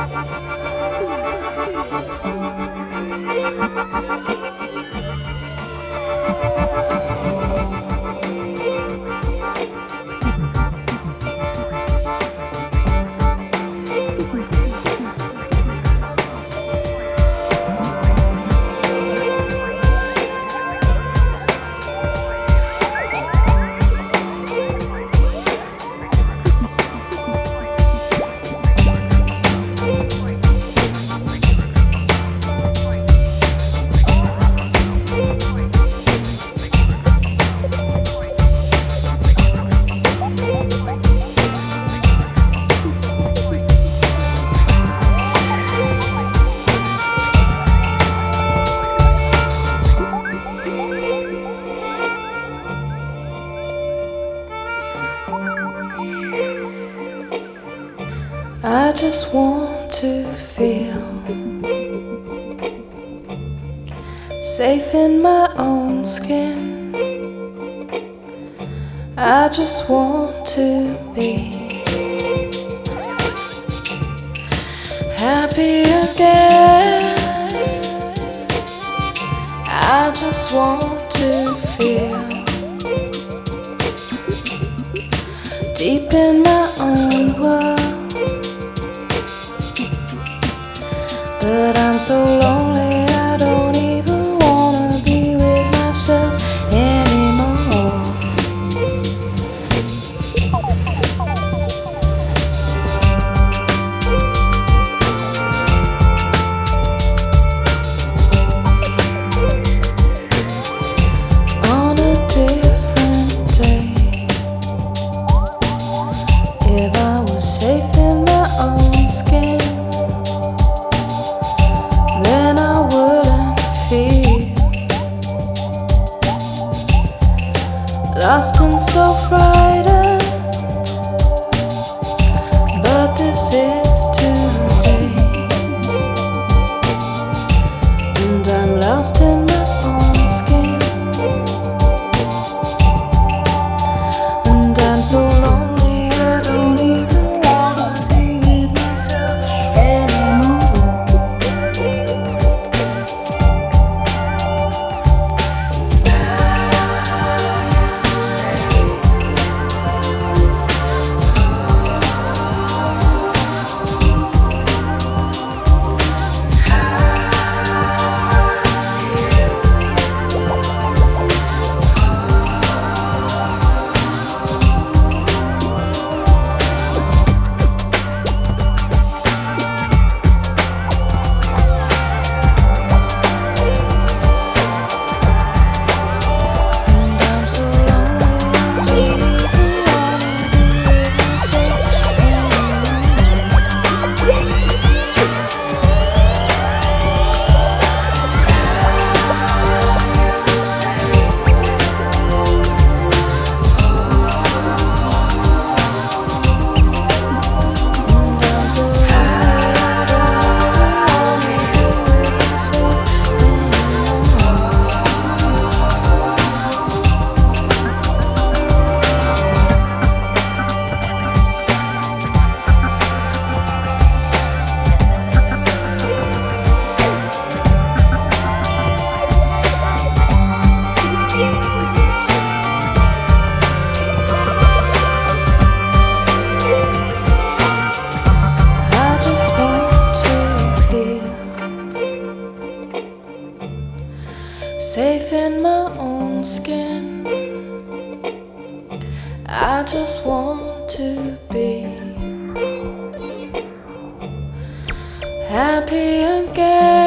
I just want to feel safe in my own skin. I just want to be happy again. I just want to feel deep in my own world. But I'm so lonely, I don't even wanna be with myself anymore. On a different day, if I was safe in my own skin, then I wouldn't feel lost and so frightened. But this is today, and I'm lost in my own skin, and I'm so lonely I don't even wanna be with myself anymore. Safe in my own skin, I just want to be happy again.